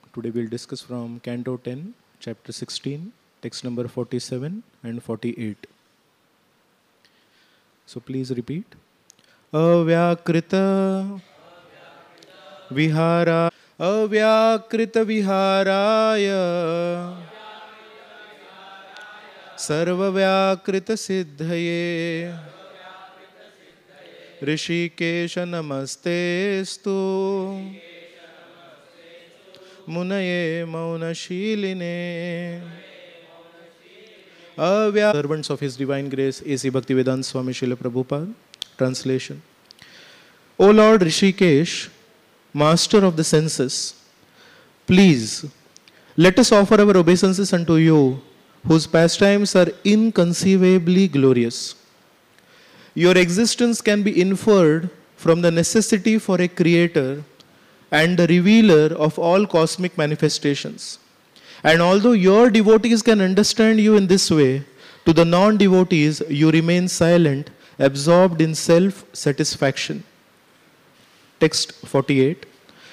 Today we'll discuss from Canto 10, Chapter 16, text number 47 and 48. So please repeat. Avyakrita Vihara Avyakrita Viharaya Sarvavyakrita Siddhaye Rishikesha Namastestu Munaye Maunashiline Servants of His Divine Grace, A.C. Bhaktivedanta Swami Srila Prabhupada. Translation. O Lord Rishikesh, Master of the senses, please let us offer our obeisances unto you, whose pastimes are inconceivably glorious. Your existence can be inferred from the necessity for a creator and the revealer of all cosmic manifestations. And although your devotees can understand you in this way, to the non-devotees you remain silent, absorbed in self-satisfaction. Text 48.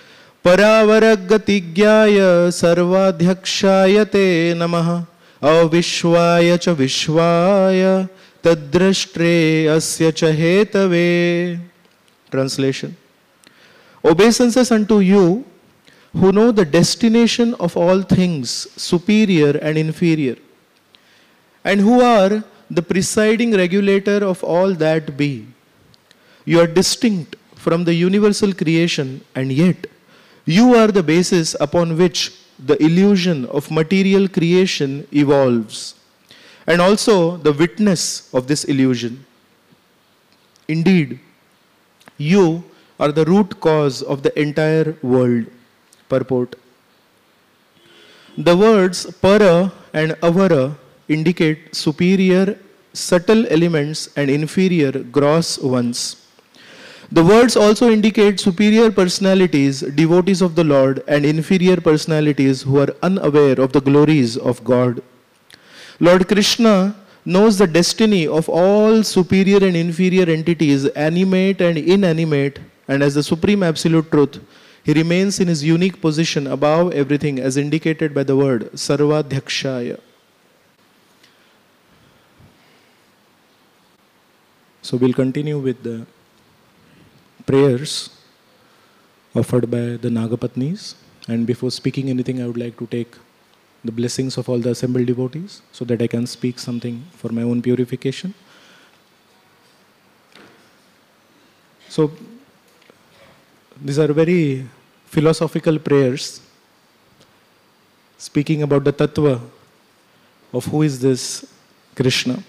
Paravaragatighyaya sarvadhyakshaya te namaha avishvaya cha vishvaya tadrashtre asya cha hetave. Translation. Obeisances unto you, who know the destination of all things, superior and inferior, and who are the presiding regulator of all that be. You are distinct from the universal creation, and yet you are the basis upon which the illusion of material creation evolves, and also the witness of this illusion. Indeed, you are the root cause of the entire world. Purport. The words para and avara indicate superior, subtle elements and inferior, gross ones. The words also indicate superior personalities, devotees of the Lord, and inferior personalities who are unaware of the glories of God. Lord Krishna knows the destiny of all superior and inferior entities, animate and inanimate, and as the Supreme Absolute Truth, He remains in His unique position above everything as indicated by the word Sarvadhyakshaya. So we'll continue with the prayers offered by the Nagapatnis. And before speaking anything, I would like to take the blessings of all the assembled devotees so that I can speak something for my own purification. So these are very philosophical prayers speaking about the tattva of who is this Krishna.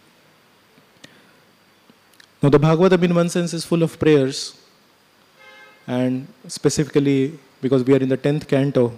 Now the Bhagavatam in one sense is full of prayers, and specifically because we are in the 10th canto.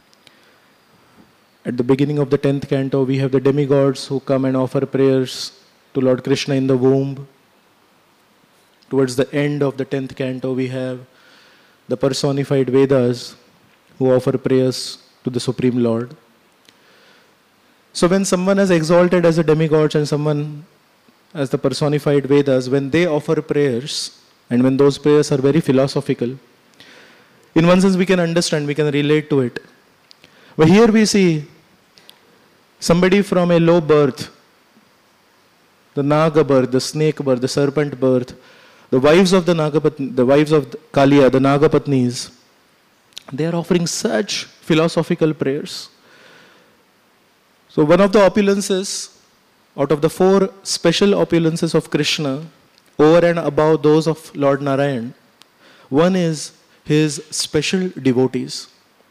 At the beginning of the 10th canto we have the demigods who come and offer prayers to Lord Krishna in the womb. Towards the end of the 10th canto we have the personified Vedas who offer prayers to the Supreme Lord. So when someone is exalted as a demigod and someone as the personified Vedas, when they offer prayers, and when those prayers are very philosophical, in one sense we can understand, we can relate to it. But here we see somebody from a low birth, the Naga birth, the snake birth, the serpent birth, the wives of the Nagapatni, the wives of Kaliya, the Nagapatnis, they are offering such philosophical prayers. So one of the opulences, out of the 4 special opulences of Krishna, over and above those of Lord Narayan, one is his special devotees.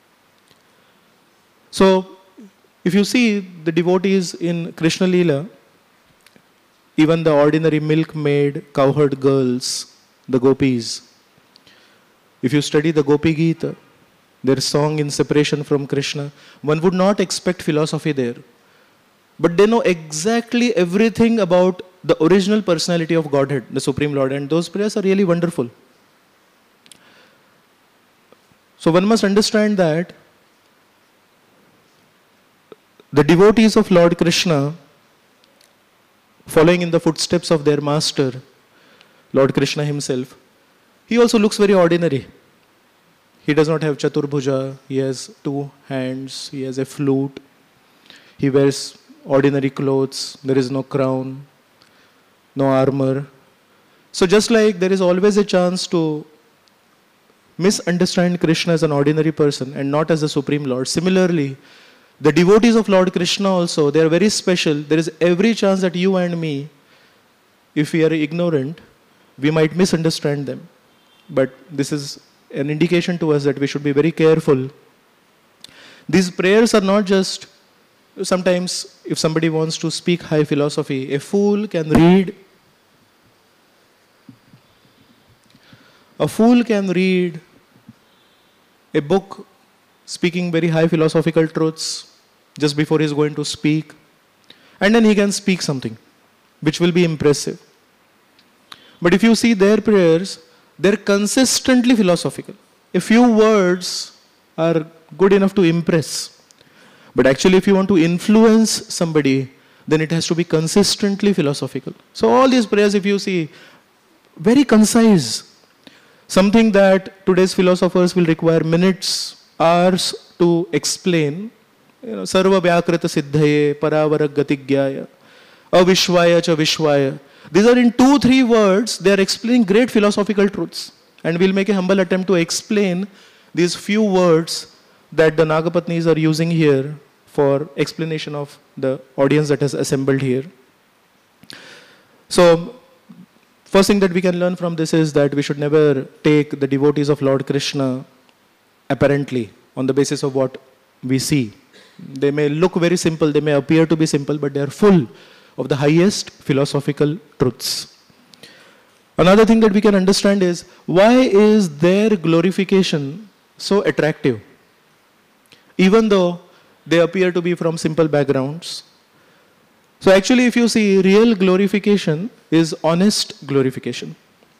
So if you see the devotees in Krishna Leela, even the ordinary milkmaid, cowherd girls, the gopis, if you study the Gopi Gita, their song in separation from Krishna, one would not expect philosophy there. But they know exactly everything about the original personality of Godhead, the Supreme Lord, and those prayers are really wonderful. So one must understand that the devotees of Lord Krishna, following in the footsteps of their master, Lord Krishna himself, he also looks very ordinary. He does not have Chaturbhuja, he has two hands, he has a flute, he wears ordinary clothes, there is no crown, no armor. So just like there is always a chance to misunderstand Krishna as an ordinary person and not as the Supreme Lord, similarly, the devotees of Lord Krishna also, they are very special. There is every chance that you and me, if we are ignorant, we might misunderstand them. But this is an indication to us that we should be very careful. These prayers are not just, sometimes if somebody wants to speak high philosophy, a fool can read a book speaking very high philosophical truths just before he is going to speak, and then he can speak something which will be impressive. But if you see their prayers, they're consistently philosophical. A few words are good enough to impress. But actually, if you want to influence somebody, then it has to be consistently philosophical. So all these prayers, if you see, very concise. Something that today's philosophers will require minutes, hours to explain. Sarva Vyakrita Siddhaye, Paravara Gatigyaya, Avishvaya Cha Vishvaya. These are in 2-3 words, they are explaining great philosophical truths. And we'll make a humble attempt to explain these few words that the Nagapatnis are using here for explanation of the audience that has assembled here. So, first thing that we can learn from this is that we should never take the devotees of Lord Krishna apparently on the basis of what we see. They may look very simple, they may appear to be simple, but they are full of the highest philosophical truths. Another thing that we can understand is, why is their glorification so attractive? Even though they appear to be from simple backgrounds. So actually, if you see, real glorification is honest glorification.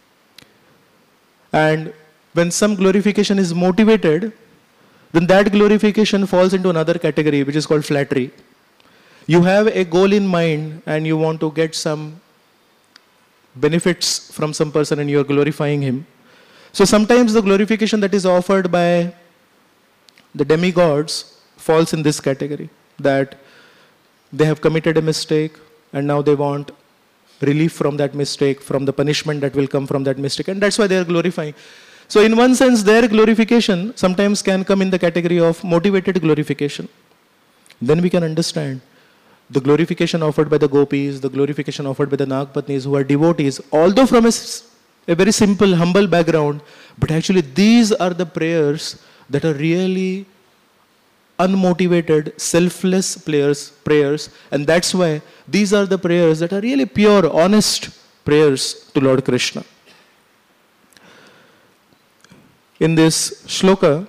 And when some glorification is motivated, then that glorification falls into another category, which is called flattery. You have a goal in mind and you want to get some benefits from some person and you are glorifying him. So sometimes the glorification that is offered by the demigods falls in this category, that they have committed a mistake and now they want relief from that mistake, from the punishment that will come from that mistake, and that's why they are glorifying. So in one sense, their glorification sometimes can come in the category of motivated glorification. Then we can understand the glorification offered by the gopis, the glorification offered by the Nagapatnis who are devotees, although from a very simple, humble background, but actually these are the prayers that are really unmotivated, selfless prayers, and that's why these are the prayers that are really pure, honest prayers to Lord Krishna. In this shloka,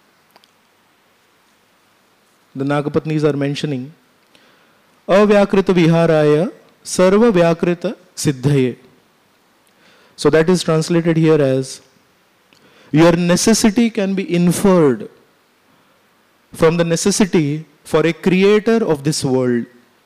the Nagapatnis are mentioning Avyakrita Viharaya Sarva Vyakrita Siddhaye. So that is translated here as, your necessity can be inferred from the necessity for a creator of this world.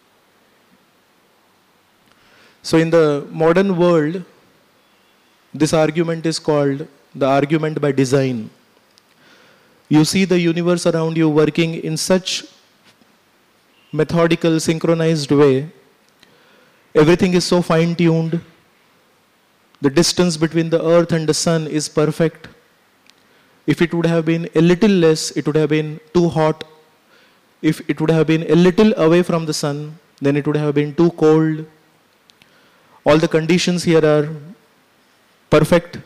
So in the modern world, this argument is called the argument by design. You see the universe around you working in such methodical, synchronized way. Everything is so fine-tuned. The distance between the earth and the sun is perfect. If it would have been a little less, it would have been too hot. If it would have been a little away from the sun, then it would have been too cold. All the conditions here are perfect.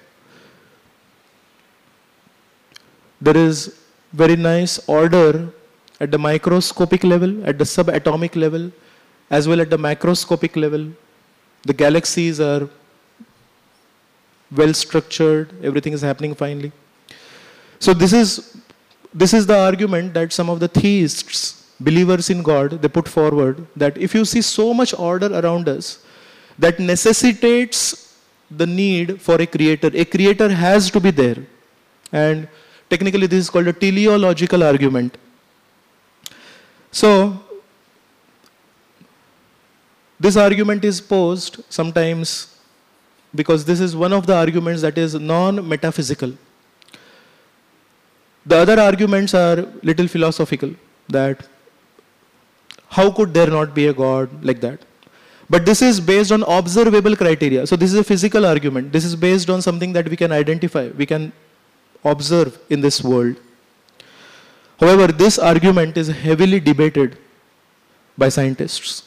There is very nice order at the microscopic level, at the subatomic level, as well at the macroscopic level. The galaxies are well structured, everything is happening finely. So this is the argument that some of the theists, believers in God, they put forward, that if you see so much order around us, that necessitates the need for a creator has to be there. And technically this is called a teleological argument. So this argument is posed sometimes because this is one of the arguments that is non-metaphysical. The other arguments are little philosophical, that how could there not be a God, like that. But this is based on observable criteria. So this is a physical argument. This is based on something that we can identify, we can observe in this world. However, this argument is heavily debated by scientists.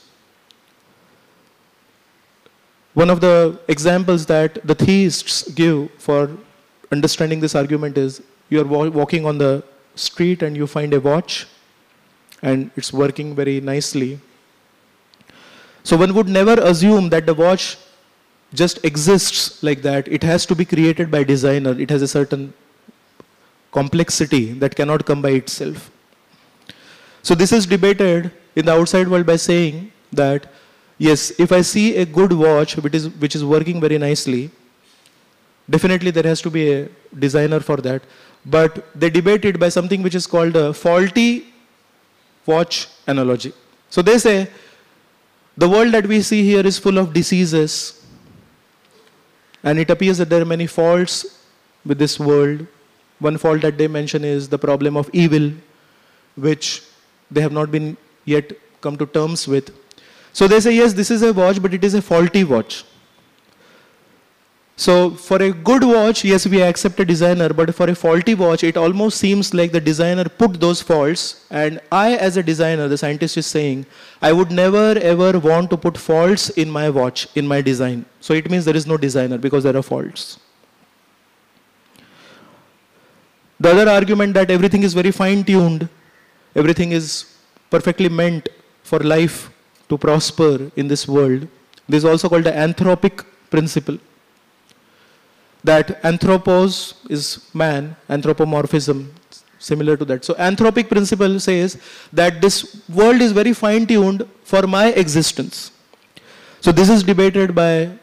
One of the examples that the theists give for understanding this argument is, you are walking on the street and you find a watch and it's working very nicely. So one would never assume that the watch just exists like that. It has to be created by designer. It has a certain complexity that cannot come by itself. So this is debated in the outside world by saying that, yes, if I see a good watch which is working very nicely, definitely there has to be a designer for that. But they debate it by something which is called a faulty watch analogy. So they say, the world that we see here is full of diseases, and it appears that there are many faults with this world. One fault that they mention is the problem of evil, which they have not been yet come to terms with. So they say, yes, this is a watch, but it is a faulty watch. So for a good watch, yes, we accept a designer, but for a faulty watch, it almost seems like the designer put those faults, and I, as a designer, the scientist is saying, I would never ever want to put faults in my watch, in my design. So it means there is no designer because there are faults. The other argument that everything is very fine-tuned, everything is perfectly meant for life to prosper in this world. This is also called the anthropic principle. That anthropos is man, anthropomorphism, similar to that. So anthropic principle says that this world is very fine-tuned for my existence. So this is debated by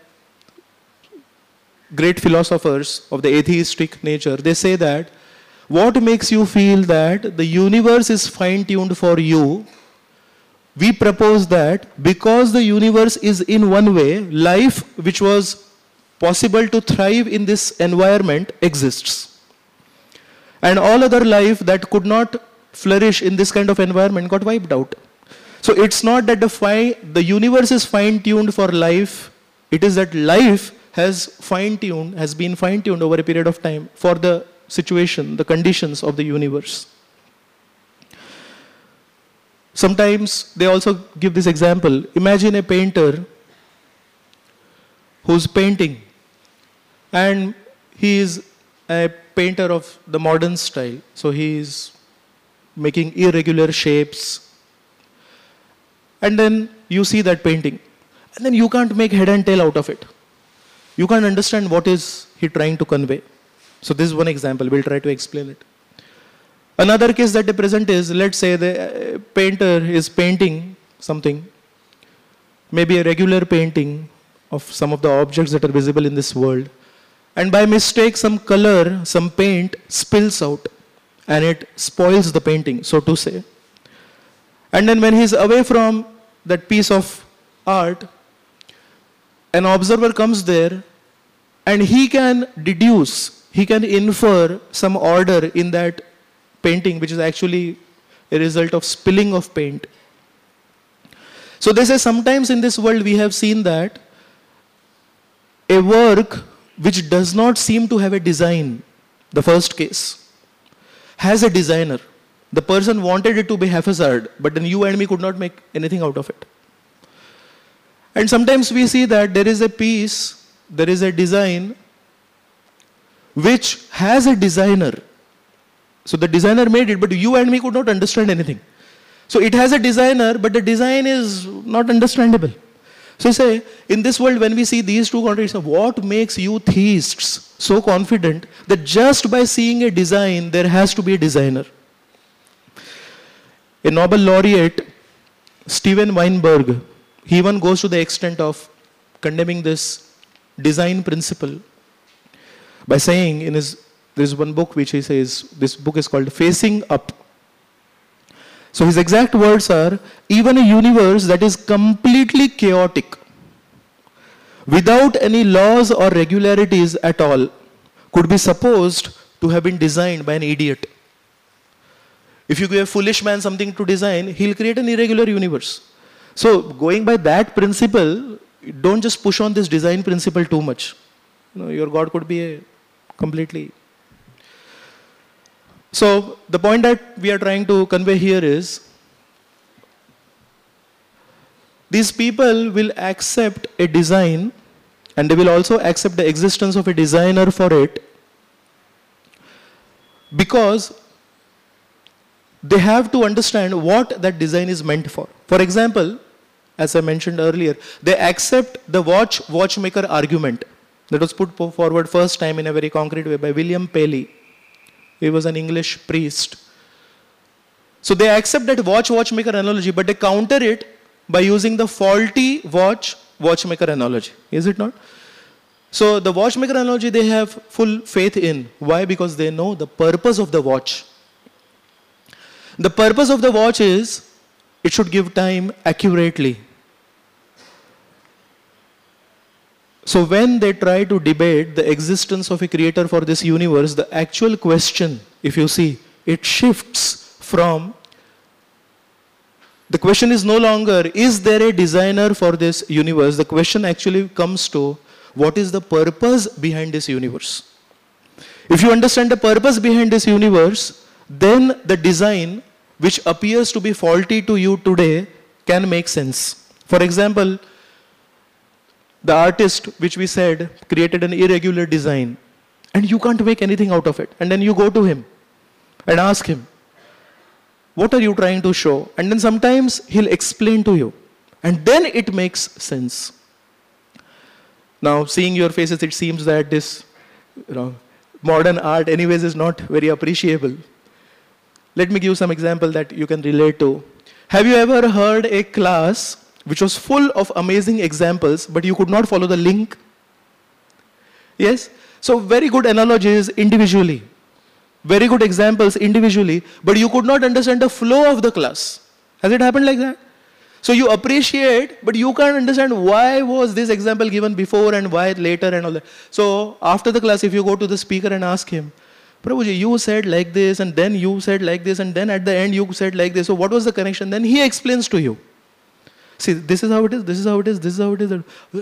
great philosophers of the atheistic nature. They say that what makes you feel that the universe is fine-tuned for you? We propose that because the universe is in one way, life which was possible to thrive in this environment exists. And all other life that could not flourish in this kind of environment got wiped out. So it's not that the universe is fine-tuned for life, it is that life has been fine-tuned over a period of time for the situation, the conditions of the universe. Sometimes they also give this example. Imagine a painter who's painting, and he is a painter of the modern style. So he is making irregular shapes. And then you see that painting. And then you can't make head and tail out of it. You can't understand what is he trying to convey. So this is one example. We'll try to explain it. Another case that they present is, let's say the painter is painting something, maybe a regular painting of some of the objects that are visible in this world. And by mistake, some color, some paint spills out and it spoils the painting, so to say. And then when he's away from that piece of art, an observer comes there and he can deduce, he can infer some order in that painting, which is actually a result of spilling of paint. So they say sometimes in this world we have seen that a work which does not seem to have a design, the first case, has a designer. The person wanted it to be haphazard, but then you and me could not make anything out of it. And sometimes we see that there is a piece, there is a design which has a designer. So the designer made it, but you and me could not understand anything. So it has a designer, but the design is not understandable. So say, in this world when we see these two contradictions, what makes you theists so confident that just by seeing a design, there has to be a designer? A Nobel laureate, Steven Weinberg, he even goes to the extent of condemning this design principle by saying in there's one book which he says, this book is called Facing Up. So his exact words are, even a universe that is completely chaotic, without any laws or regularities at all, could be supposed to have been designed by an idiot. If you give a foolish man something to design, he'll create an irregular universe. So going by that principle, don't just push on this design principle too much. Your God could be a completely... So the point that we are trying to convey here is, these people will accept a design and they will also accept the existence of a designer for it because they have to understand what that design is meant for. For example, as I mentioned earlier, they accept the watchmaker argument that was put forward first time in a very concrete way by William Paley. He was an English priest. So they accept that watchmaker analogy, but they counter it by using the faulty watchmaker analogy. Is it not? So the watchmaker analogy they have full faith in. Why? Because they know the purpose of the watch. The purpose of the watch is it should give time accurately. So when they try to debate the existence of a creator for this universe, the actual question, if you see, it shifts from, the question is no longer, is there a designer for this universe? The question actually comes to, what is the purpose behind this universe? If you understand the purpose behind this universe, then the design, which appears to be faulty to you today, can make sense. For example, the artist, which we said, created an irregular design, and you can't make anything out of it. And then you go to him and ask him, what are you trying to show? And then sometimes he'll explain to you. And then it makes sense. Now, seeing your faces, it seems that this modern art anyways is not very appreciable. Let me give you some example that you can relate to. Have you ever heard a class which was full of amazing examples, but you could not follow the link? Yes? So very good analogies individually. Very good examples individually, but you could not understand the flow of the class. Has it happened like that? So you appreciate, but you can't understand why was this example given before and why later and all that. So after the class, if you go to the speaker and ask him, Prabhuji, you said like this, and then you said like this, and then at the end you said like this. So what was the connection? Then he explains to you. See, this is how it is, this is how it is, this is how it is.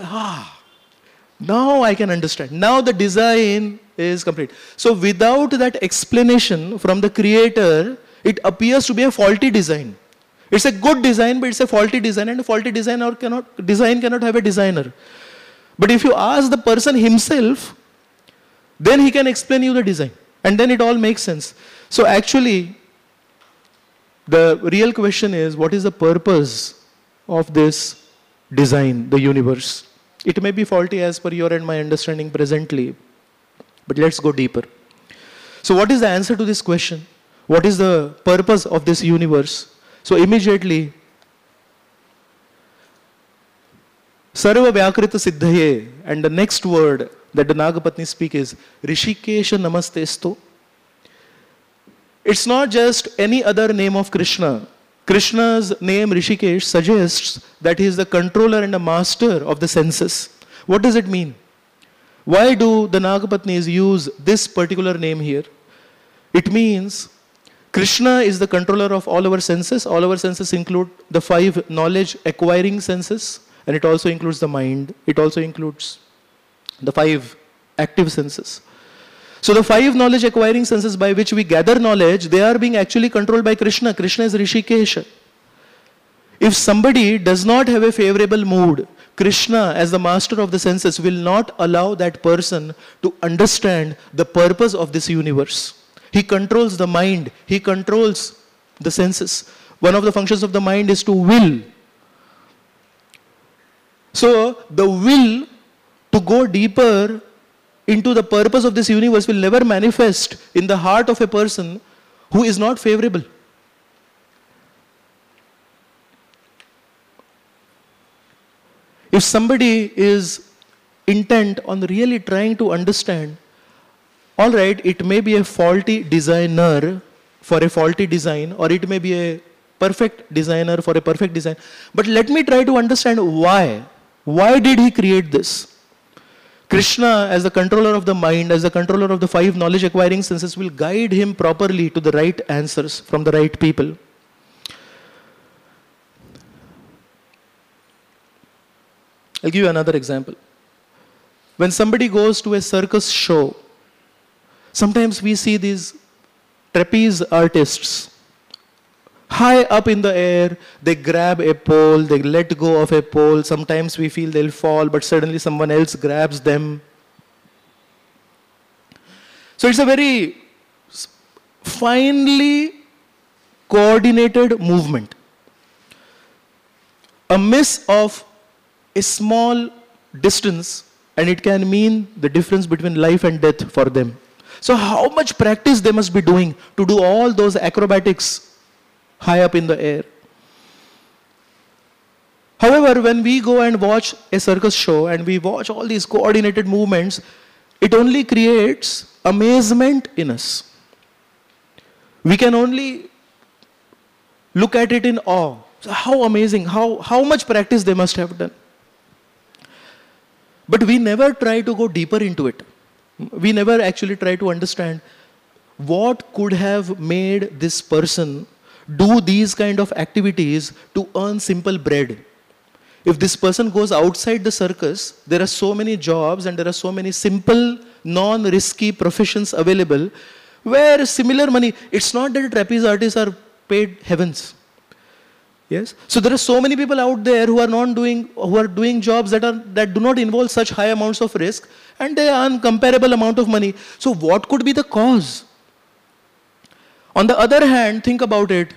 Now I can understand. Now the design is complete. So without that explanation from the creator, it appears to be a faulty design. It's a good design, but it's a faulty design, and a faulty design cannot have a designer. But if you ask the person himself, then he can explain you the design. And then it all makes sense. So actually, the real question is, what is the purpose of this design, the universe? It may be faulty as per your and my understanding presently, but let's go deeper. So what is the answer to this question? What is the purpose of this universe? So immediately, Sarva Vyakrita Siddhaye, and the next word that the Nagapatni speak is Rishikesha Namastestu. It's not just any other name of Krishna. Krishna's name Rishikesh suggests that he is the controller and the master of the senses. What does it mean? Why do the Nagapatnis use this particular name here? It means Krishna is the controller of all our senses. All our senses include the 5 knowledge acquiring senses, and it also includes the mind. It also includes the 5 active senses. So the 5 knowledge acquiring senses by which we gather knowledge, they are being actually controlled by Krishna. Krishna is Rishikesha. If somebody does not have a favorable mood, Krishna as the master of the senses will not allow that person to understand the purpose of this universe. He controls the mind. He controls the senses. One of the functions of the mind is to will. So the will to go deeper into the purpose of this universe will never manifest in the heart of a person who is not favorable. If somebody is intent on really trying to understand, all right, it may be a faulty designer for a faulty design, or it may be a perfect designer for a perfect design. But let me try to understand why. Why did he create this? Krishna, as the controller of the mind, as the controller of the 5 knowledge acquiring senses, will guide him properly to the right answers from the right people. I'll give you another example. When somebody goes to a circus show, sometimes we see these trapeze artists high up in the air. They grab a pole, they let go of a pole. Sometimes we feel they'll fall, but suddenly someone else grabs them. So it's a very finely coordinated movement. A miss of a small distance, and it can mean the difference between life and death for them. So how much practice they must be doing to do all those acrobatics high up in the air. However, when we go and watch a circus show and we watch all these coordinated movements, it only creates amazement in us. We can only look at it in awe. So how amazing, how much practice they must have done. But we never try to go deeper into it. We never actually try to understand what could have made this person do these kind of activities to earn simple bread. If this person goes outside the circus, there are so many jobs and there are so many simple, non-risky professions available where similar money, it's not that trapeze artists are paid heavens. Yes? So there are so many people out there who are doing jobs that do not involve such high amounts of risk, and they earn comparable amount of money. So what could be the cause? On the other hand, think about it.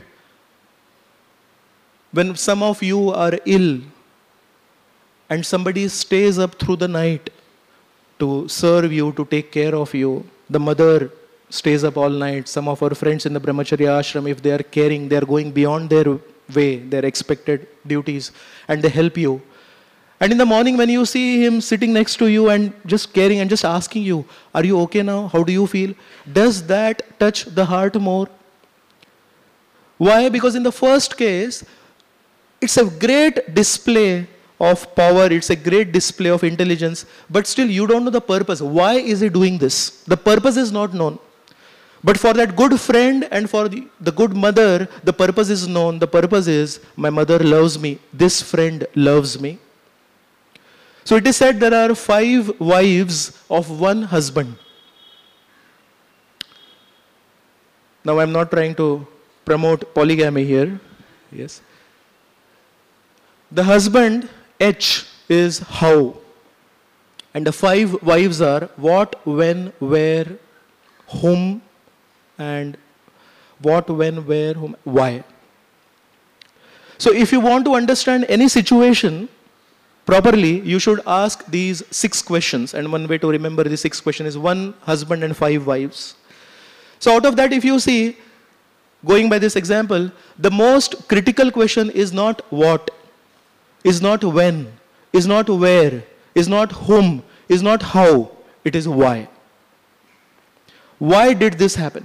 When some of you are ill and somebody stays up through the night to serve you, to take care of you, the mother stays up all night. Some of our friends in the Brahmacharya ashram, if they are caring, they are going beyond their way, their expected duties, and they help you. And in the morning when you see him sitting next to you and just caring and just asking you, are you okay now? How do you feel? Does that touch the heart more? Why? Because in the first case, it's a great display of power, it's a great display of intelligence, but still you don't know the purpose. Why is he doing this? The purpose is not known. But for that good friend and for the good mother, the purpose is known. The purpose is, my mother loves me, this friend loves me. So it is said there are 5 wives of one husband. Now I'm not trying to promote polygamy here. Yes. The husband, H, is how. And the 5 wives are what, when, where, whom, and what, when, where, whom, why. So if you want to understand any situation properly, you should ask these 6 questions. And one way to remember the 6 questions is 1 husband and 5 wives. So out of that, if you see, going by this example, the most critical question is not what, is not when, is not where, is not whom, is not how, it is why. Why did this happen?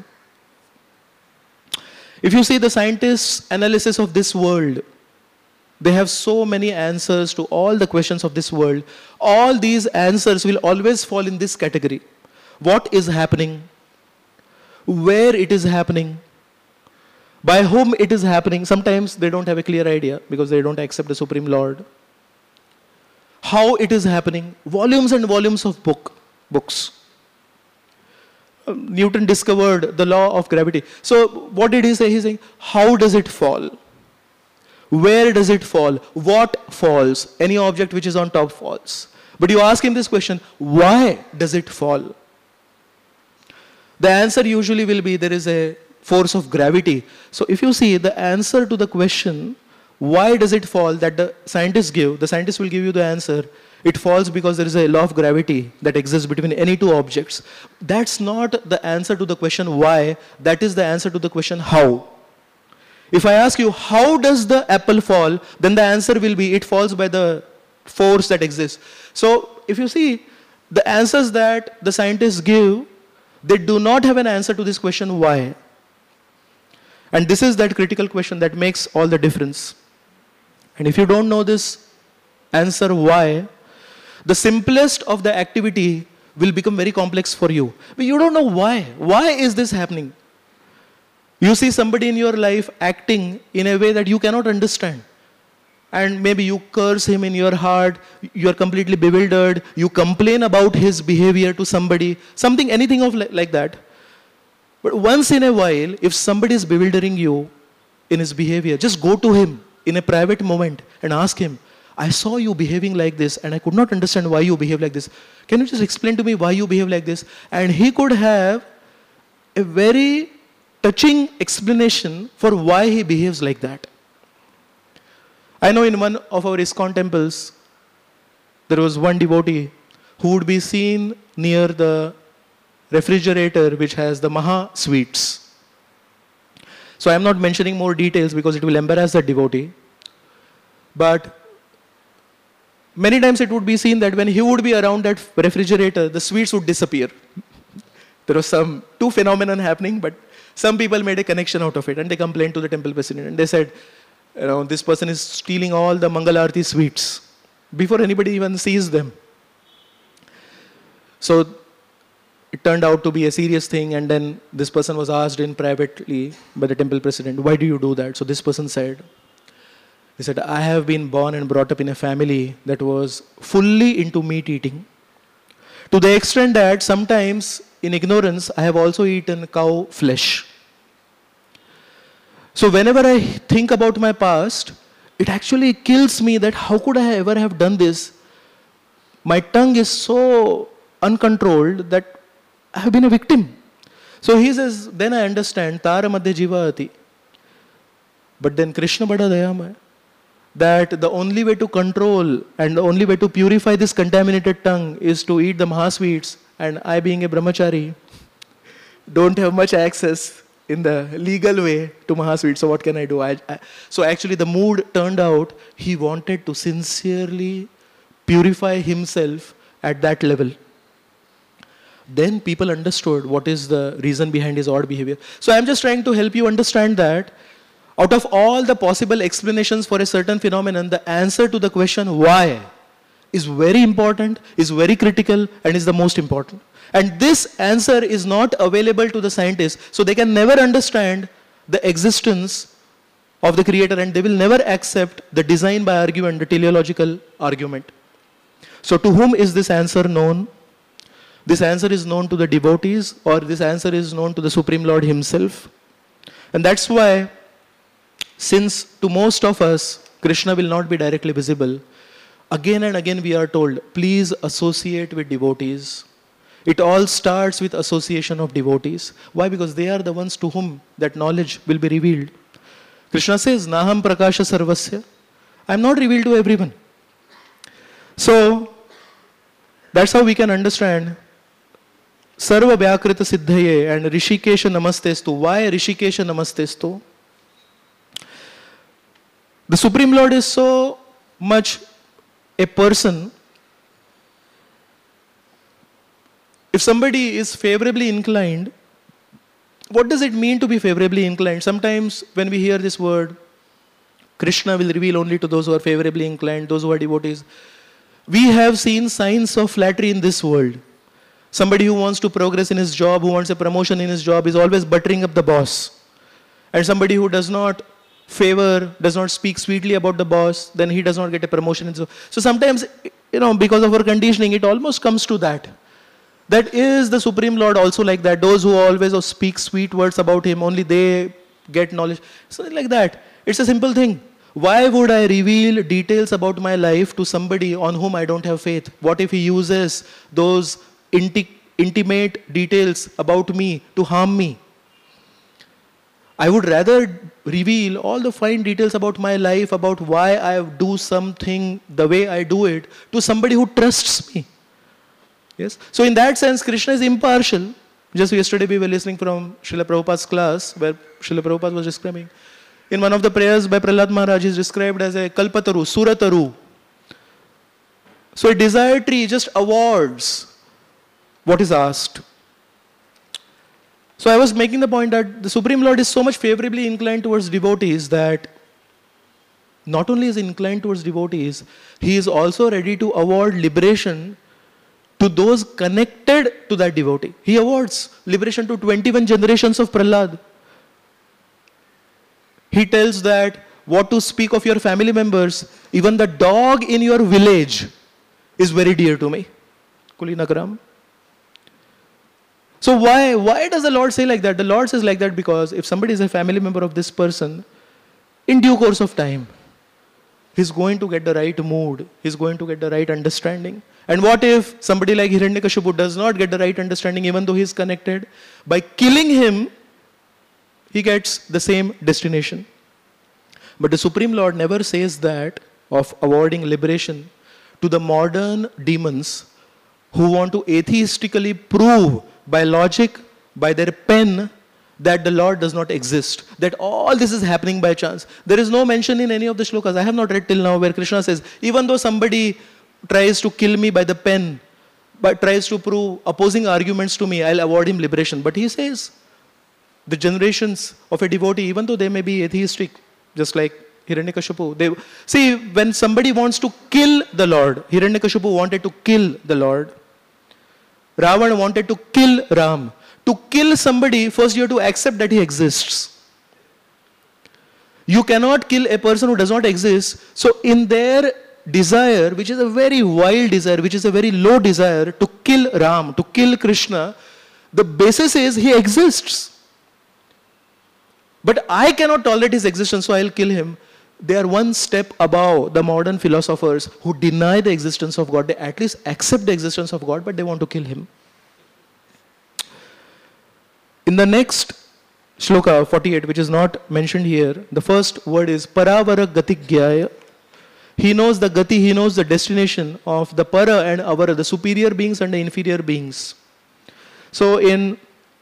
If you see the scientists' analysis of this world, they have so many answers to all the questions of this world. All these answers will always fall in this category. What is happening? Where it is happening? By whom it is happening? Sometimes they don't have a clear idea because they don't accept the Supreme Lord. How it is happening? Volumes and volumes of books. Newton discovered the law of gravity. So what did he say? He's saying, how does it fall? Where does it fall? What falls? Any object which is on top falls. But you ask him this question, why does it fall? The answer usually will be there is a force of gravity. So if you see the answer to the question, why does it fall, that the scientists will give you the answer. It falls because there is a law of gravity that exists between any 2 objects. That's not the answer to the question why, that is the answer to the question how. If I ask you, how does the apple fall, then the answer will be, it falls by the force that exists. So if you see, the answers that the scientists give, they do not have an answer to this question why. And this is that critical question that makes all the difference. And if you don't know this answer why, The simplest of the activity will become very complex for you. But you don't know why. Why is this happening? You see somebody in your life acting in a way that you cannot understand. And maybe you curse him in your heart, you are completely bewildered, you complain about his behavior to somebody, something, anything of like that. But once in a while, if somebody is bewildering you in his behavior, just go to him in a private moment and ask him, I saw you behaving like this and I could not understand why you behave like this. Can you just explain to me why you behave like this? And he could have a very touching explanation for why he behaves like that. I know in one of our ISKCON temples, there was one devotee who would be seen near the refrigerator which has the Maha sweets. So I am not mentioning more details because it will embarrass that devotee. But many times it would be seen that when he would be around that refrigerator, the sweets would disappear. There was some two phenomenon happening, but some people made a connection out of it and they complained to the temple president and they said, this person is stealing all the Mangal Aarti sweets before anybody even sees them. So it turned out to be a serious thing, and then this person was asked in privately by the temple president, why do you do that? So this person said, I have been born and brought up in a family that was fully into meat eating, to the extent that sometimes in ignorance I have also eaten cow flesh. So whenever I think about my past, it actually kills me that how could I ever have done this? My tongue is so uncontrolled that I have been a victim. So he says, then I understand, Tara Madhya Jiva Ati. But then Krishna Bada Dayamaya, that the only way to control and the only way to purify this contaminated tongue is to eat the Mahasweets, and I being a brahmachari, don't have much access in the legal way to Mahasweet, so what can I do? So actually the mood turned out, he wanted to sincerely purify himself at that level. Then people understood what is the reason behind his odd behavior. So I'm just trying to help you understand that out of all the possible explanations for a certain phenomenon, the answer to the question why is very important, is very critical, and is the most important. And this answer is not available to the scientists, so they can never understand the existence of the creator, and they will never accept the design by argument, the teleological argument. So to whom is this answer known? This answer is known to the devotees, or this answer is known to the Supreme Lord himself. And that's why, since to most of us, Krishna will not be directly visible, again and again we are told, please associate with devotees. It all starts with association of devotees. Why? Because they are the ones to whom that knowledge will be revealed. Krishna says, Naham Prakasha Sarvasya. I am not revealed to everyone. So, that's how we can understand Sarva Vyakrita Siddhaye and Rishikesha Namastestu. Why Rishikesha Namastestu? The Supreme Lord is so much a person. If somebody is favorably inclined, what does it mean to be favorably inclined? Sometimes when we hear this word, Krishna will reveal only to those who are favorably inclined, those who are devotees. We have seen signs of flattery in this world. Somebody who wants to progress in his job, who wants a promotion in his job, is always buttering up the boss. And somebody who does not favor, does not speak sweetly about the boss, then he does not get a promotion. So sometimes, because of our conditioning, it almost comes to that. That is the Supreme Lord also like that. Those who always speak sweet words about him, only they get knowledge. Something like that. It's a simple thing. Why would I reveal details about my life to somebody on whom I don't have faith? What if he uses those intimate details about me to harm me? I would rather reveal all the fine details about my life, about why I do something the way I do it, to somebody who trusts me. Yes. So in that sense, Krishna is impartial. Just yesterday we were listening from Srila Prabhupada's class, where Srila Prabhupada was describing. In one of the prayers by Prahlad Maharaj, is described as a Kalpataru, Surataru. So a desire tree just awards what is asked. So I was making the point that the Supreme Lord is so much favorably inclined towards devotees that not only is inclined towards devotees, he is also ready to award liberation to those connected to that devotee. He awards liberation to 21 generations of Prahlad. He tells that what to speak of your family members, even the dog in your village is very dear to me. Kulinakaram. So why does the Lord say like that? The Lord says like that because if somebody is a family member of this person, in due course of time, he's going to get the right mood, he's going to get the right understanding. And what if somebody like Hiranyakashipu does not get the right understanding even though he's connected? By killing him, he gets the same destination. But the Supreme Lord never says that of awarding liberation to the modern demons who want to atheistically prove by logic, by their pen, that the Lord does not exist, that all this is happening by chance. There is no mention in any of the shlokas, I have not read till now, where Krishna says, even though somebody tries to kill me by the pen, but tries to prove opposing arguments to me, I'll award him liberation. But he says, the generations of a devotee, even though they may be atheistic, just like Hiranyakashipu, see, when somebody wants to kill the Lord, Hiranyakashipu wanted to kill the Lord. Ravana wanted to kill Ram. To kill somebody, first you have to accept that he exists. You cannot kill a person who does not exist. So in their desire, which is a very wild desire, which is a very low desire, to kill Ram, to kill Krishna, the basis is he exists. But I cannot tolerate his existence, so I'll kill him. They are one step above the modern philosophers who deny the existence of God. They at least accept the existence of God, but they want to kill him. In the next shloka 48, which is not mentioned here, the first word is Paravara Gatigyaya. He knows the Gati, he knows the destination of the Para and Avara, the superior beings and the inferior beings. So in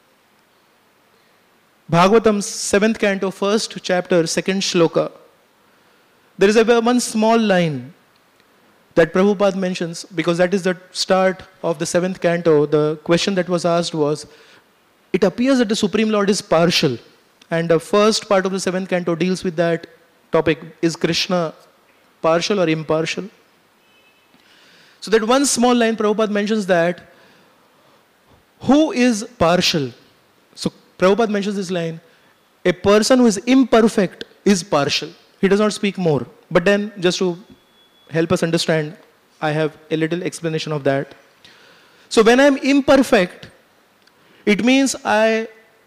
Bhagavatam's 7th canto, 1st chapter, 2nd shloka, there is one small line that Prabhupada mentions, because that is the start of the 7th canto. The question that was asked was, it appears that the Supreme Lord is partial. And the first part of the 7th canto deals with that topic. Is Krishna partial or impartial? So that one small line, Prabhupada mentions that, who is partial? So Prabhupada mentions this line, a person who is imperfect is partial. He does not speak more. But then, just to help us understand, I have a little explanation of that. So when I am imperfect, it means to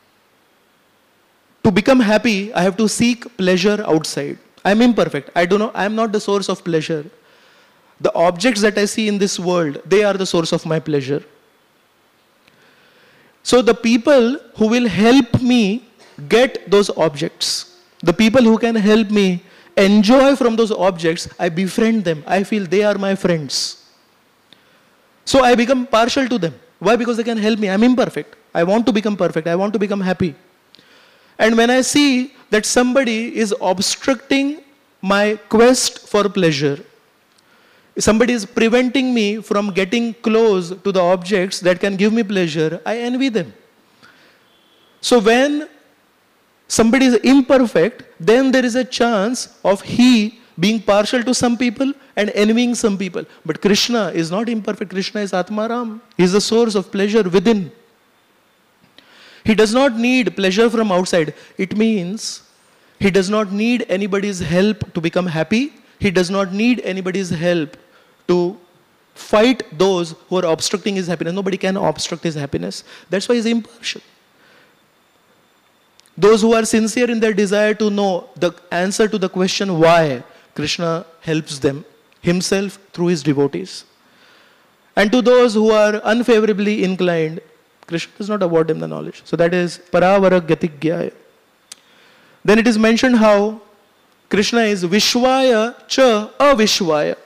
become happy, I have to seek pleasure outside. I am imperfect. I am not the source of pleasure. The objects that I see in this world, they are the source of my pleasure. So the people who will help me get those objects, the people who can help me enjoy from those objects, I befriend them. I feel they are my friends. So I become partial to them. Why? Because they can help me. I'm imperfect. I want to become perfect. I want to become happy. And when I see that somebody is obstructing my quest for pleasure, somebody is preventing me from getting close to the objects that can give me pleasure, I envy them. So when somebody is imperfect, then there is a chance of he being partial to some people and envying some people. But Krishna is not imperfect. Krishna is Atmaram. He is the source of pleasure within. He does not need pleasure from outside. It means he does not need anybody's help to become happy. He does not need anybody's help to fight those who are obstructing his happiness. Nobody can obstruct his happiness. That's why he is impartial. Those who are sincere in their desire to know the answer to the question why, Krishna helps them himself through his devotees. And to those who are unfavorably inclined, Krishna does not award them the knowledge. So that is Paravara Gatigyaya. Then it is mentioned how Krishna is Vishwaya cha Avishwaya.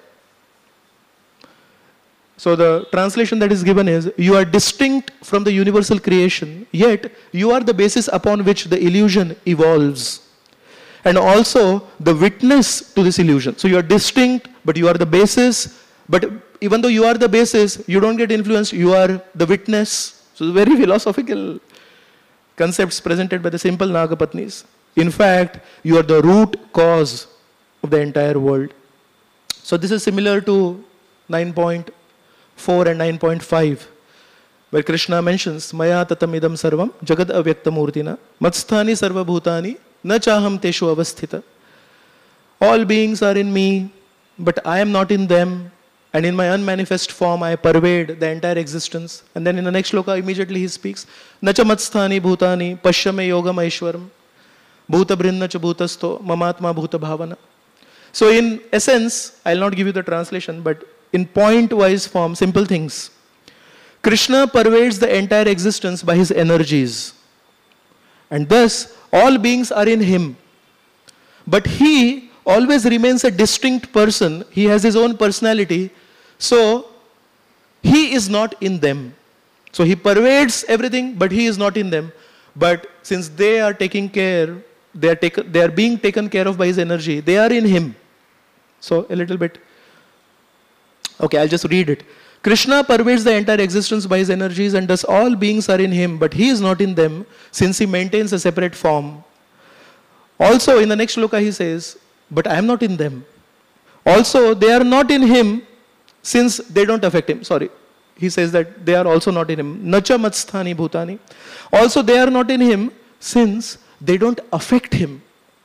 So the translation that is given is, you are distinct from the universal creation, yet you are the basis upon which the illusion evolves. And also the witness to this illusion. So you are distinct, but you are the basis. But even though you are the basis, you don't get influenced, you are the witness. So very philosophical concepts presented by the simple Nagapatnis. In fact, you are the root cause of the entire world. So this is similar to 9.4 and 9.5, where Krishna mentions, Maya tatamidam sarvam jagad avyakta murtina matsthani sarva bhutani na chaham teshu avasthita. All beings are in me, but I am not in them, and in my unmanifest form I pervade the entire existence. And then in the next shloka immediately he speaks, Nacha matsthani bhutani pashyame yogam aishwaram bhuta brinna cha bhutasto mamatma bhuta bhavana. So in essence, I'll not give you the translation, but in point-wise form, simple things. Krishna pervades the entire existence by his energies. And thus, all beings are in him. But he always remains a distinct person. He has his own personality. So, he is not in them. So, he pervades everything, but he is not in them. But since they are taking care, they are being taken care of by his energy, they are in him. So, a little bit. Okay, I'll just read it. Krishna pervades the entire existence by his energies, and thus all beings are in him, but he is not in them, since he maintains a separate form. Also, in the next shloka he says, but I am not in them. Also, they are not in him, since they don't affect him. Sorry, he says that they are also not in him. Nacha matsthani bhutani. Also, they are not in him, since they don't affect him.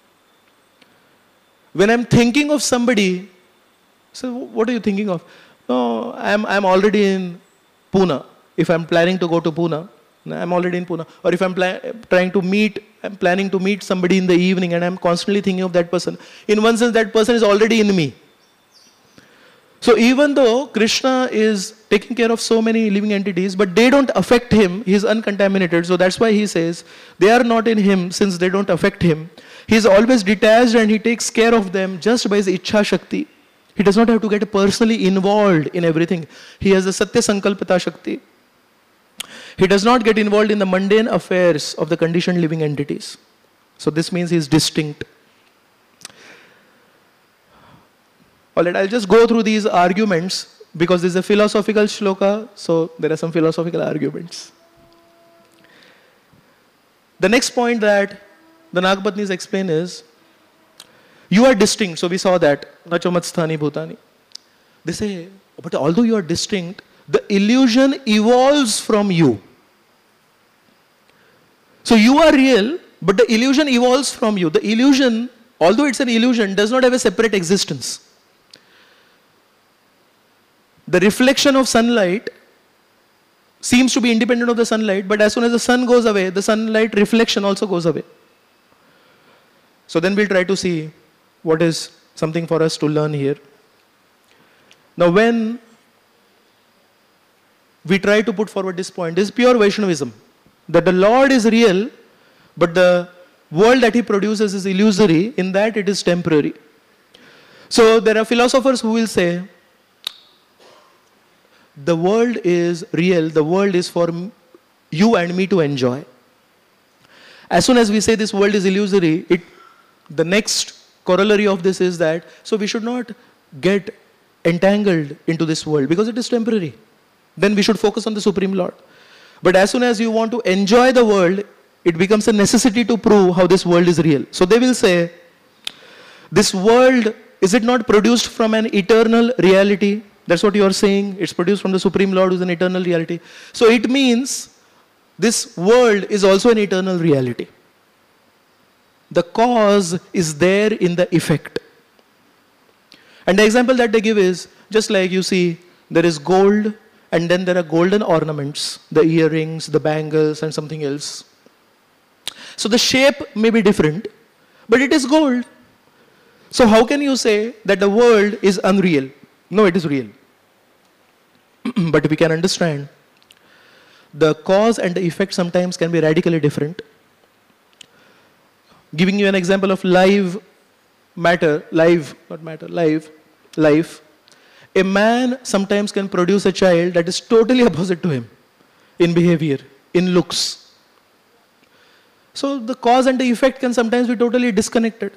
When I'm thinking of somebody, so what are you thinking of? No, I'm already in Pune. If I'm planning to go to Pune, I'm already in Pune. Or if I'm planning to meet somebody in the evening and I'm constantly thinking of that person. In one sense, that person is already in me. So even though Krishna is taking care of so many living entities, but they don't affect him, he is uncontaminated. So that's why he says, they are not in him since they don't affect him. He is always detached and he takes care of them just by his Ichha Shakti. He does not have to get personally involved in everything. He has the Satya Sankalpita Shakti. He does not get involved in the mundane affairs of the conditioned living entities. So this means he is distinct. Alright, I'll just go through these arguments because this is a philosophical shloka, so there are some philosophical arguments. The next point that the Nagapatnis explain is, you are distinct, so we saw that. Nacho matsthani bhutani. They say, but although you are distinct, the illusion evolves from you. So you are real, but the illusion evolves from you. The illusion, although it's an illusion, does not have a separate existence. The reflection of sunlight seems to be independent of the sunlight, but as soon as the sun goes away, the sunlight reflection also goes away. So then we'll try to see what is something for us to learn here. Now when we try to put forward this point, this is pure Vaishnavism, that the Lord is real, but the world that he produces is illusory, in that it is temporary. So there are philosophers who will say, the world is real, the world is for you and me to enjoy. As soon as we say this world is illusory, the next corollary of this is that, so we should not get entangled into this world because it is temporary. Then we should focus on the Supreme Lord. But as soon as you want to enjoy the world, it becomes a necessity to prove how this world is real. So they will say, this world, is it not produced from an eternal reality? That's what you are saying. It's produced from the Supreme Lord who is an eternal reality. So it means this world is also an eternal reality. The cause is there in the effect. And the example that they give is, just like you see, there is gold and then there are golden ornaments, the earrings, the bangles and something else. So the shape may be different, but it is gold. So how can you say that the world is unreal? No, it is real. But we can understand the cause and the effect sometimes can be radically different. Giving you an example of live matter, life. A man sometimes can produce a child that is totally opposite to him in behavior, in looks. So the cause and the effect can sometimes be totally disconnected.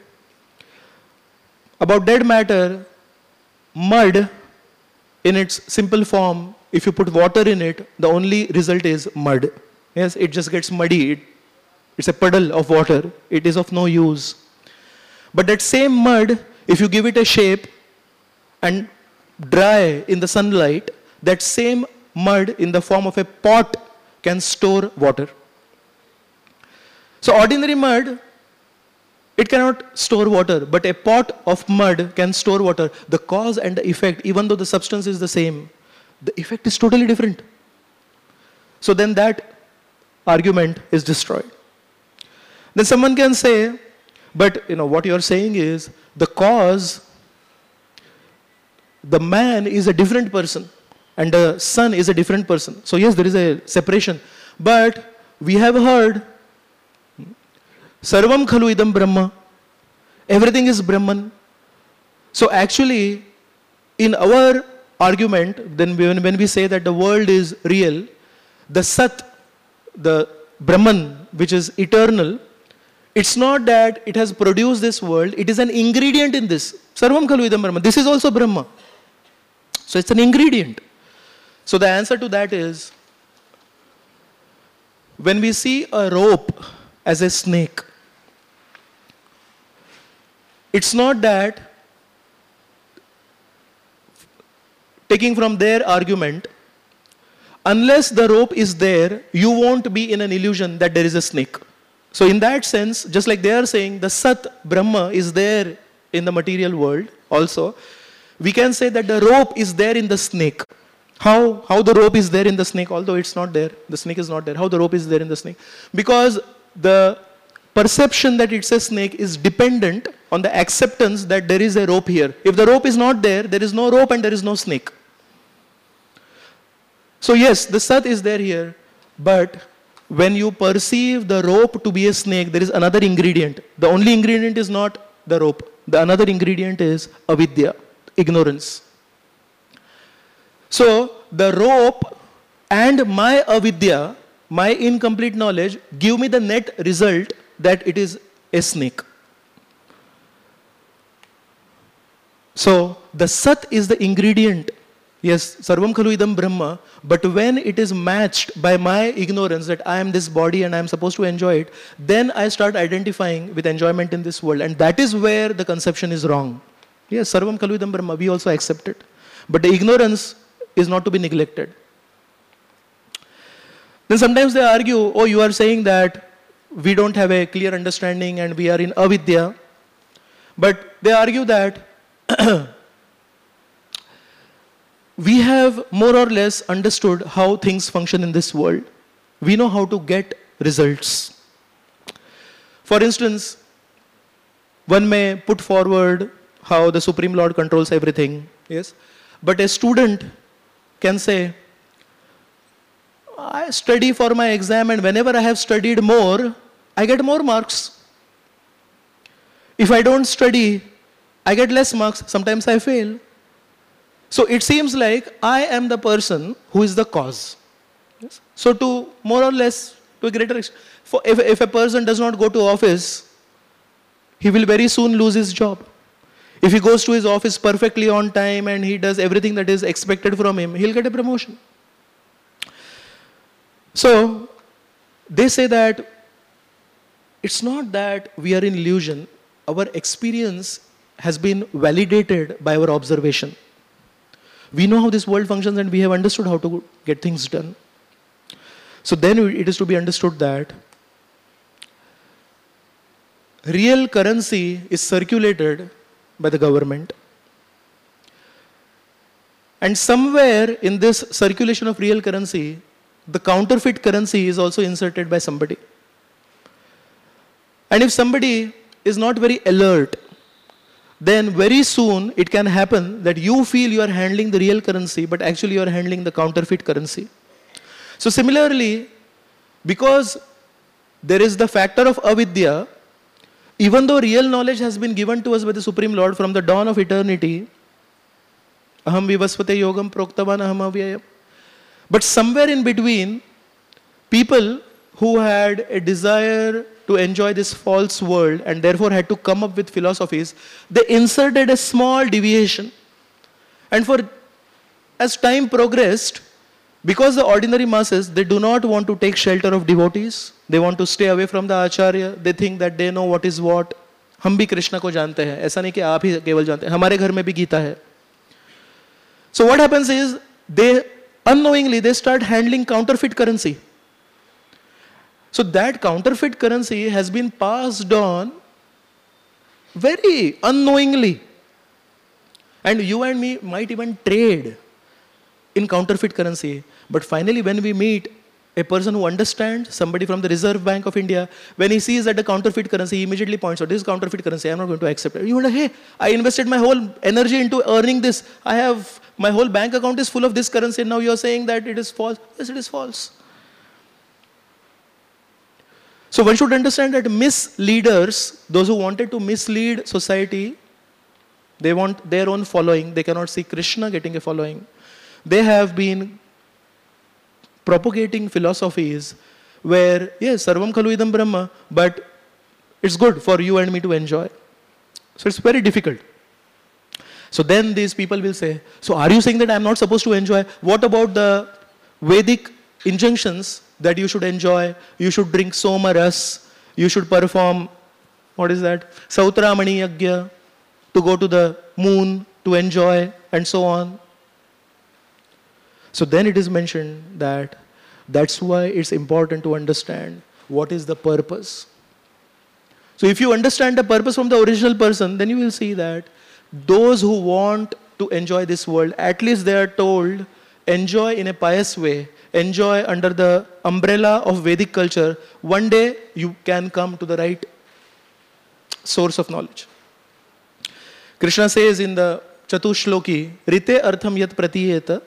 About dead matter, mud in its simple form, if you put water in it, the only result is mud. Yes, it just gets muddy. It's a puddle of water. It is of no use. But that same mud, if you give it a shape and dry in the sunlight, that same mud in the form of a pot can store water. So ordinary mud, it cannot store water, but a pot of mud can store water. The cause and the effect, even though the substance is the same, the effect is totally different. So then that argument is destroyed. Then someone can say, but what you are saying is the cause, the man is a different person and the sun is a different person. So yes, there is a separation. But we have heard, Sarvam khalu idam Brahma, everything is Brahman. So actually, in our argument, then when we say that the world is real, the Sat, the Brahman, which is eternal, it's not that it has produced this world, it is an ingredient in this. Sarvam khalu idam Brahma. This is also Brahma. So it's an ingredient. So the answer to that is, when we see a rope as a snake, it's not that, taking from their argument, unless the rope is there, you won't be in an illusion that there is a snake. So in that sense, just like they are saying, the Sat, Brahma is there in the material world also, we can say that the rope is there in the snake. How the rope is there in the snake, although it's not there, the snake is not there. How the rope is there in the snake? Because the perception that it's a snake is dependent on the acceptance that there is a rope here. If the rope is not there, there is no rope and there is no snake. So yes, the Sat is there here, but when you perceive the rope to be a snake, there is another ingredient. The only ingredient is not the rope. The another ingredient is avidya, ignorance. So the rope and my avidya, my incomplete knowledge, give me the net result that it is a snake. So the Sat is the ingredient. Yes, Sarvam khalu idam Brahma, but when it is matched by my ignorance that I am this body and I am supposed to enjoy it, then I start identifying with enjoyment in this world, and that is where the conception is wrong. Yes, Sarvam khalu idam Brahma, we also accept it. But the ignorance is not to be neglected. Then sometimes they argue, oh, you are saying that we don't have a clear understanding and we are in avidya. But they argue that we have more or less understood how things function in this world. We know how to get results. For instance, one may put forward how the Supreme Lord controls everything, yes? But a student can say, I study for my exam and whenever I have studied more, I get more marks. If I don't study, I get less marks. Sometimes I fail. So it seems like I am the person who is the cause. Yes? So to more or less, to a greater extent, if a person does not go to office, he will very soon lose his job. If he goes to his office perfectly on time and he does everything that is expected from him, he'll get a promotion. So they say that it's not that we are in illusion. Our experience has been validated by our observation. We know how this world functions and we have understood how to get things done. So then it is to be understood that real currency is circulated by the government. And somewhere in this circulation of real currency, the counterfeit currency is also inserted by somebody. And if somebody is not very alert, then very soon it can happen that you feel you are handling the real currency, but actually you are handling the counterfeit currency. So similarly, because there is the factor of avidya, even though real knowledge has been given to us by the Supreme Lord from the dawn of eternity, aham vivaspate yogam proktavan aham avyayam. But somewhere in between, people who had a desire to enjoy this false world and therefore had to come up with philosophies, they inserted a small deviation. And as time progressed, because the ordinary masses, they do not want to take shelter of devotees, they want to stay away from the acharya, they think that they know what is what, हम भी कृष्ण को जानते हैं, ऐसा नहीं कि आप ही केवल जानते हैं, हमारे घर में भी गीता है. So what happens is they unknowingly they start handling counterfeit currency. So that counterfeit currency has been passed on very unknowingly. And you and me might even trade in counterfeit currency. But finally, when we meet a person who understands, somebody from the Reserve Bank of India, when he sees that the counterfeit currency, he immediately points out, this is counterfeit currency, I'm not going to accept it. You wonder, hey, I invested my whole energy into earning this. My whole bank account is full of this currency, and now you're saying that it is false. Yes, it is false. So one should understand that misleaders, those who wanted to mislead society, they want their own following. They cannot see Krishna getting a following. They have been propagating philosophies where, yes, sarvam khalu idam brahma, but it's good for you and me to enjoy. So it's very difficult. So then these people will say, so are you saying that I'm not supposed to enjoy? What about the Vedic injunctions that you should enjoy, you should drink soma ras, you should perform, what is that? Sautramani yagya, to go to the moon, to enjoy, and so on. So then it is mentioned that that's why it's important to understand what is the purpose. So if you understand the purpose from the original person, then you will see that those who want to enjoy this world, at least they are told, enjoy in a pious way, enjoy under the umbrella of Vedic culture. One day you can come to the right source of knowledge. Krishna says in the Chatushloki, Rite artham yat pratiyeta.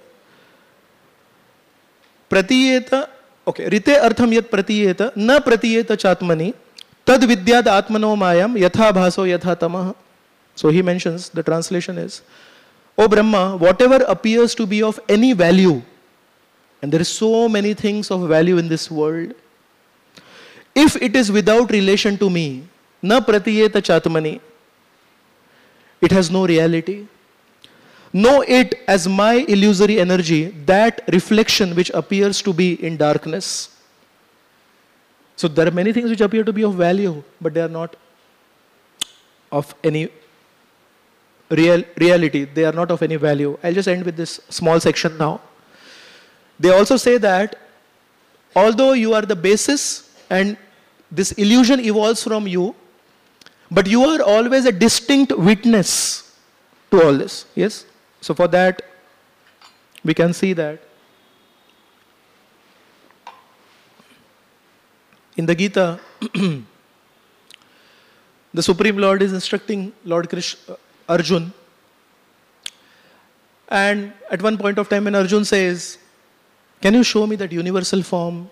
Pratiyeta, okay, Rite artham yat pratiyeta, na pratiyeta chatmani, tad vidyad atmano mayam, yatha bhaso yatha tamah. So he mentions, the translation is, O Brahma, whatever appears to be of any value, and there are so many things of value in this world, if it is without relation to me, na pratiyeta chatmani, it has no reality. Know it as my illusory energy, that reflection which appears to be in darkness. So there are many things which appear to be of value, but they are not of any reality. They are not of any value. I'll just end with this small section now. They also say that although you are the basis and this illusion evolves from you, but you are always a distinct witness to all this. Yes? So for that, we can see that in the Gita, the Supreme Lord is instructing Lord Krishna, Arjun. And at one point of time when Arjun says, can you show me that universal form?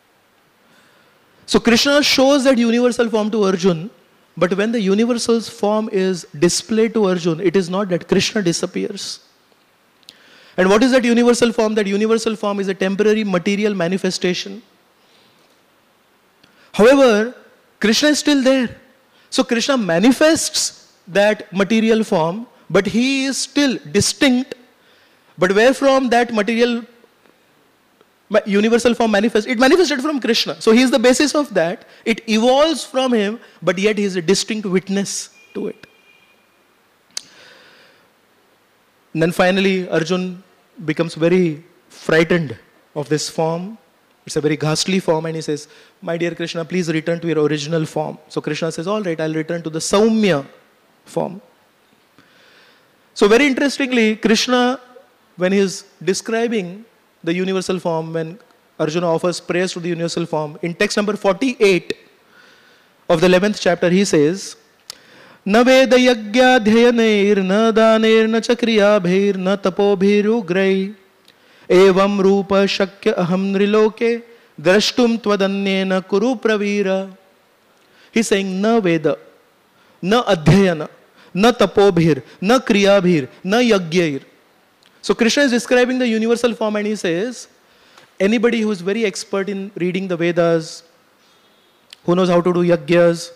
So Krishna shows that universal form to Arjun, but when the universal form is displayed to Arjun, it is not that Krishna disappears. And what is that universal form? That universal form is a temporary material manifestation. However, Krishna is still there. So Krishna manifests that material form, but he is still distinct. But where from that material universal form manifests? It manifested from Krishna. So he is the basis of that. It evolves from him, but yet he is a distinct witness to it. And then finally, Arjun becomes very frightened of this form. It's a very ghastly form, and he says, my dear Krishna, please return to your original form. So Krishna says, all right, I'll return to the Saumya form. So very interestingly, Krishna, when he is describing the universal form, when Arjuna offers praise to the universal form, in text number 48 of the 11th chapter, he says, Na veda yagya dhyaneir na daneir na chakriyabhir na tapobhirugrai evam rupa shakya aham nriloke drashtum tvadanyena kuru pravira. He's saying, na veda, na adhyayana, na tapobhir, na kriyabhir, na yagyair. So Krishna is describing the universal form, and he says, anybody who is very expert in reading the Vedas, who knows how to do yagyas,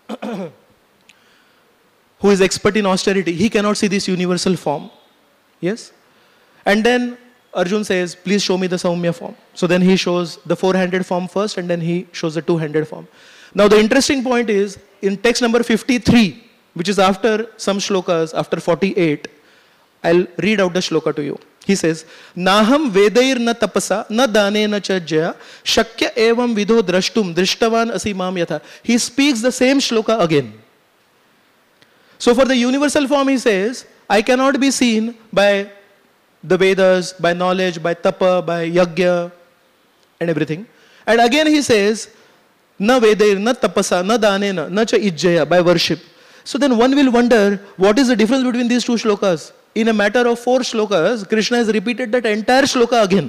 who is expert in austerity, he cannot see this universal form. Yes? And then Arjun says, please show me the Saumya form. So then he shows the four-handed form first, and then he shows the two-handed form. Now the interesting point is, in text number 53, which is after some shlokas, after 48, I'll read out the shloka to you. He says, Naham vedair na tapasa, na dane na chajya, shakya evam vidho drashtum, drishtavan asimam yatha. He speaks the same shloka again. So for the universal form, he says, I cannot be seen by the Vedas, by knowledge, by tapa, by yagya, and everything. And again he says, na vedair, na tapasa, na danena, na cha ijjaya, by worship. So then one will wonder, what is the difference between these two shlokas? In a matter of 4 shlokas, Krishna has repeated that entire shloka again.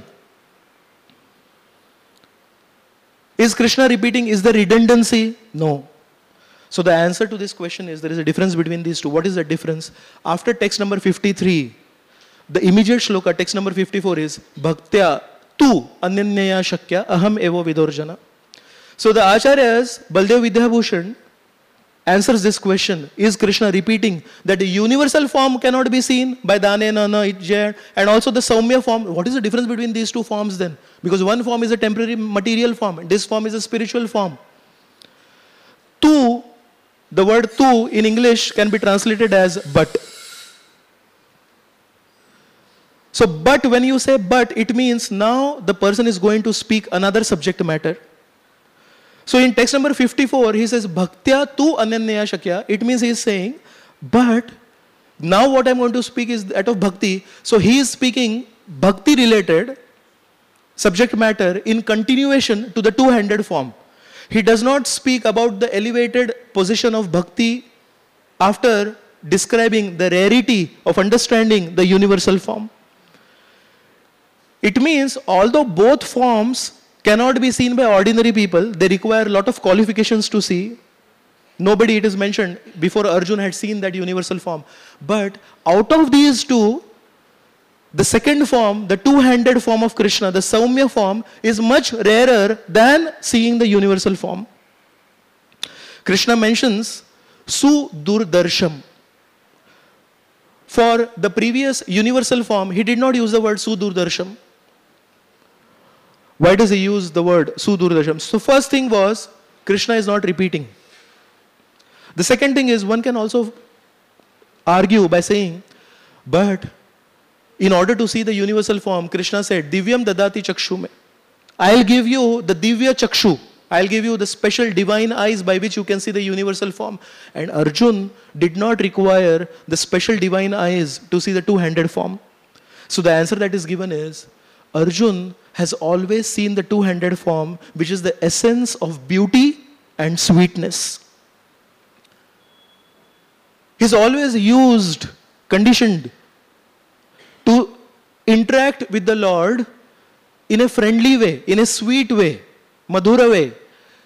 Is Krishna repeating? Is there redundancy? No. So the answer to this question is, there is a difference between these two. What is the difference? After text number 53, the immediate shloka, text number 54 is, Bhaktya tu anyanyaya shakya aham evo vidorjana. So the Acharyas, Baldev Vidyabhushan, answers this question. Is Krishna repeating that the universal form cannot be seen by Dane, Nana, Ijjaya, and also the Saumya form? What is the difference between these two forms then? Because one form is a temporary material form, and this form is a spiritual form. Tu, the word tu in English can be translated as but. So but, when you say but, it means now the person is going to speak another subject matter. So in text number 54, he says, Bhaktya tu anyanyaya shakya. It means he is saying, but now what I am going to speak is that of bhakti. So he is speaking bhakti related subject matter in continuation to the two-handed form. He does not speak about the elevated position of bhakti after describing the rarity of understanding the universal form. It means, although both forms cannot be seen by ordinary people, they require a lot of qualifications to see. Nobody, it is mentioned, before Arjuna had seen that universal form. But out of these two, the second form, the two-handed form of Krishna, the Saumya form, is much rarer than seeing the universal form. Krishna mentions Sudurdarsham. For the previous universal form, he did not use the word Sudurdarsham. Why does he use the word Sudurdarsham? So first thing was, Krishna is not repeating. The second thing is, one can also argue by saying, but in order to see the universal form, Krishna said, Divyam dadati chakshume. I'll give you the Divya chakshu. I'll give you the special divine eyes by which you can see the universal form. And Arjun did not require the special divine eyes to see the two-handed form. So the answer that is given is, Arjun has always seen the two-handed form, which is the essence of beauty and sweetness. He's always used, conditioned to interact with the Lord in a friendly way, in a sweet way, madhura way.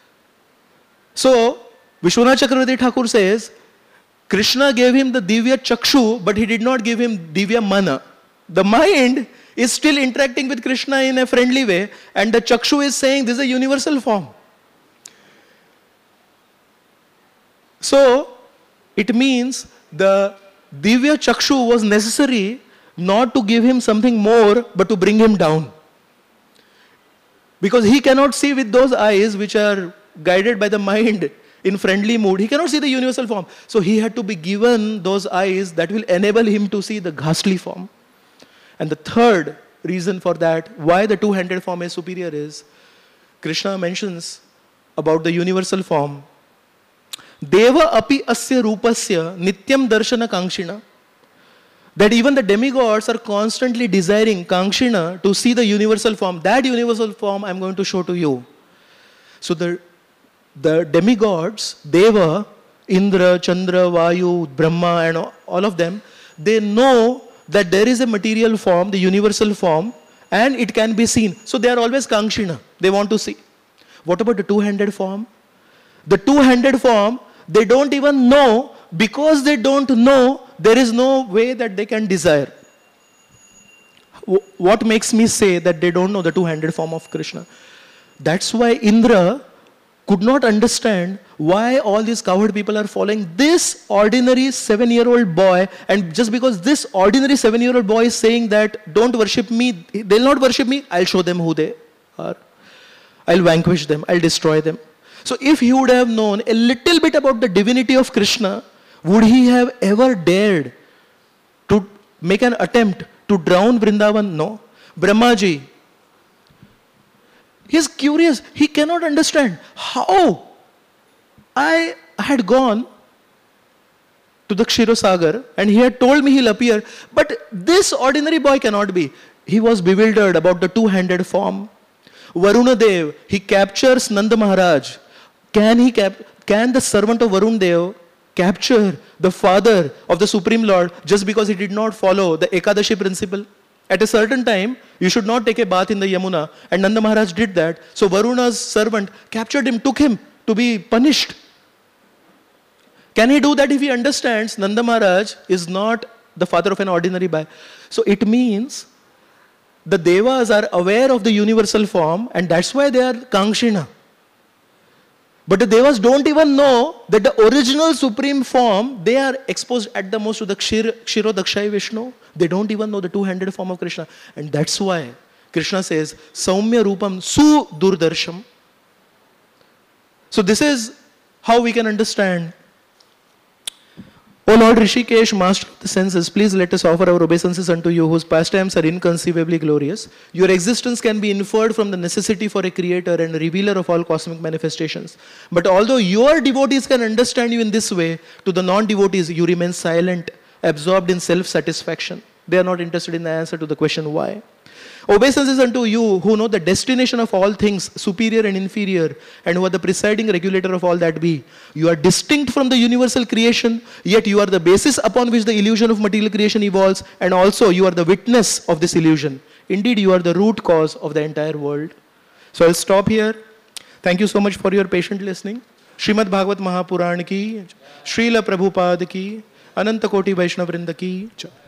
So, Vishwanath Chakravarti Thakur says, Krishna gave him the Divya Chakshu, but he did not give him Divya Mana. The mind is still interacting with Krishna in a friendly way, and the Chakshu is saying this is a universal form. So, it means the Divya Chakshu was necessary not to give him something more, but to bring him down. Because he cannot see with those eyes which are guided by the mind in friendly mood. He cannot see the universal form. So he had to be given those eyes that will enable him to see the ghastly form. And the third reason for that, why the two-handed form is superior, is Krishna mentions about the universal form. Deva api asya rupasya nityam darshana kangshina. That even the demigods are constantly desiring kangshina to see the universal form. That universal form I am going to show to you. So the demigods, Deva, Indra, Chandra, Vayu, Brahma, and all of them, they know that there is a material form, the universal form, and it can be seen. So they are always kangshina. They want to see. What about the two-handed form? The two-handed form, they don't even know. Because they don't know, there is no way that they can desire. What makes me say that they don't know the two-handed form of Krishna? That's why Indra could not understand why all these cowherd people are following this ordinary 7-year-old boy, and just because this ordinary 7-year-old boy is saying that don't worship me, they'll not worship me, I'll show them who they are. I'll vanquish them, I'll destroy them. So if he would have known a little bit about the divinity of Krishna, would he have ever dared to make an attempt to drown Vrindavan? No. Brahmaji, he's curious. He cannot understand how I had gone to the Kshirosagar and he had told me he'll appear. But this ordinary boy cannot be. He was bewildered about the two-handed form. Varuna Dev, he captures Nanda Maharaj. Can the servant of Varun Dev capture the father of the Supreme Lord just because he did not follow the Ekadashi principle? At a certain time, you should not take a bath in the Yamuna. And Nanda Maharaj did that. So Varuna's servant captured him, took him to be punished. Can he do that if he understands Nanda Maharaj is not the father of an ordinary boy? So it means the Devas are aware of the universal form and that's why they are Kangshina. But the Devas don't even know that the original supreme form, they are exposed at the most to the Kshirodakshai Vishnu. They don't even know the two-handed form of Krishna. And that's why Krishna says, Saumya Rupam Su Durdarsham. So this is how we can understand. O Lord Rishikesh, Master of the senses, please let us offer our obeisances unto you, whose pastimes are inconceivably glorious. Your existence can be inferred from the necessity for a creator and a revealer of all cosmic manifestations. But although your devotees can understand you in this way, to the non-devotees you remain silent, absorbed in self-satisfaction. They are not interested in the answer to the question why. Obeisances unto you who know the destination of all things, superior and inferior, and who are the presiding regulator of all that be. You are distinct from the universal creation, yet you are the basis upon which the illusion of material creation evolves, and also you are the witness of this illusion. Indeed, you are the root cause of the entire world. So I'll stop here. Thank you so much for your patient listening. Srimad Bhagavad Mahapuran ki, Srila Prabhupada ki, Ananta Koti Vaishnava Vrinda ki.